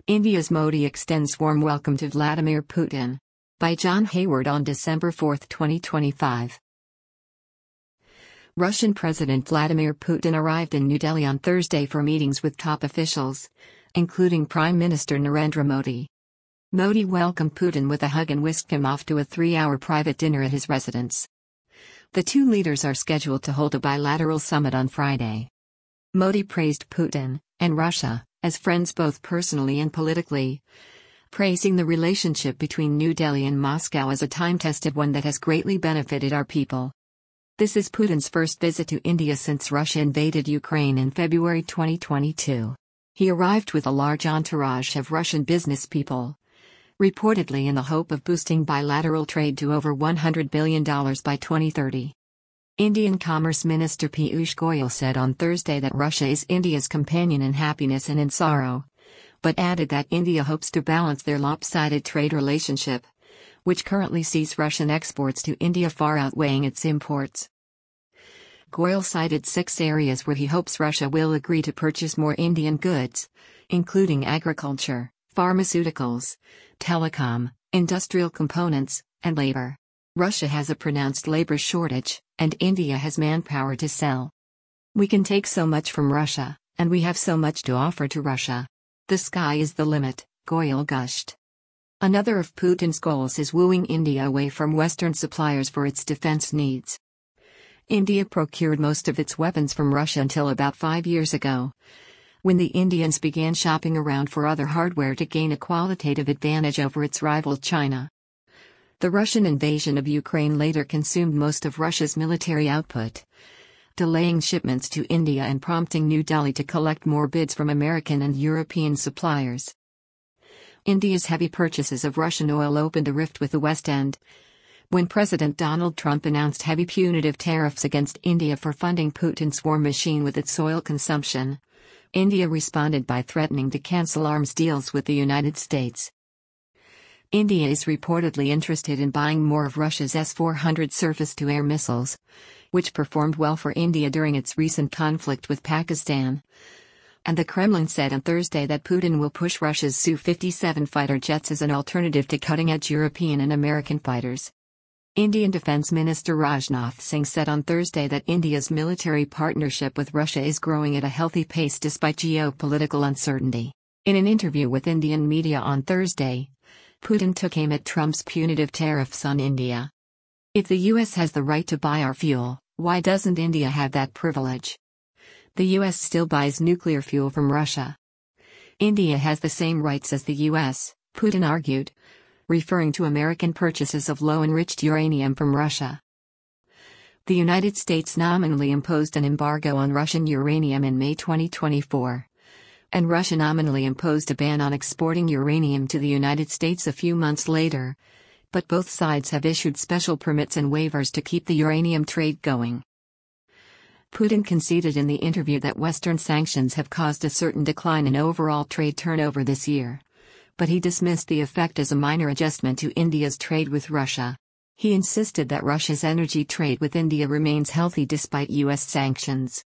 India's Modi extends warm welcome to Vladimir Putin. By John Hayward on December 4, 2025. Russian President Vladimir Putin arrived in New Delhi on Thursday for meetings with top officials, including Prime Minister Narendra Modi. Modi welcomed Putin with a hug and whisked him off to a 3-hour private dinner at his residence. The two leaders are scheduled to hold a bilateral summit on Friday. Modi praised Putin and Russia as friends both personally and politically, praising the relationship between New Delhi and Moscow as a time-tested one that has greatly benefited our people. This is Putin's first visit to India since Russia invaded Ukraine in February 2022. He arrived with a large entourage of Russian business people, reportedly in the hope of boosting bilateral trade to over $100 billion by 2030. Indian Commerce Minister Piyush Goyal said on Thursday that Russia is India's companion in happiness and in sorrow, but added that India hopes to balance their lopsided trade relationship, which currently sees Russian exports to India far outweighing its imports. Goyal cited 6 areas where he hopes Russia will agree to purchase more Indian goods, including agriculture, pharmaceuticals, telecom, industrial components, and labor. Russia has a pronounced labor shortage, and India has manpower to sell. We can take so much from Russia, and we have so much to offer to Russia. The sky is the limit, Goyal gushed. Another of Putin's goals is wooing India away from Western suppliers for its defense needs. India procured most of its weapons from Russia until about 5 years ago, when the Indians began shopping around for other hardware to gain a qualitative advantage over its rival China. The Russian invasion of Ukraine later consumed most of Russia's military output, delaying shipments to India and prompting New Delhi to collect more bids from American and European suppliers. India's heavy purchases of Russian oil opened a rift with the West End, when President Donald Trump announced heavy punitive tariffs against India for funding Putin's war machine with its oil consumption. India responded by threatening to cancel arms deals with the United States. India is reportedly interested in buying more of Russia's S-400 surface-to-air missiles, which performed well for India during its recent conflict with Pakistan. And the Kremlin said on Thursday that Putin will push Russia's Su-57 fighter jets as an alternative to cutting-edge European and American fighters. Indian Defense Minister Rajnath Singh said on Thursday that India's military partnership with Russia is growing at a healthy pace despite geopolitical uncertainty. In an interview with Indian media on Thursday, Putin took aim at Trump's punitive tariffs on India. If the U.S. has the right to buy our fuel, why doesn't India have that privilege? The U.S. still buys nuclear fuel from Russia. India has the same rights as the U.S., Putin argued, referring to American purchases of low-enriched uranium from Russia. The United States nominally imposed an embargo on Russian uranium in May 2024. And Russia nominally imposed a ban on exporting uranium to the United States a few months later, but both sides have issued special permits and waivers to keep the uranium trade going. Putin conceded in the interview that Western sanctions have caused a certain decline in overall trade turnover this year, but he dismissed the effect as a minor adjustment to India's trade with Russia. He insisted that Russia's energy trade with India remains healthy despite U.S. sanctions.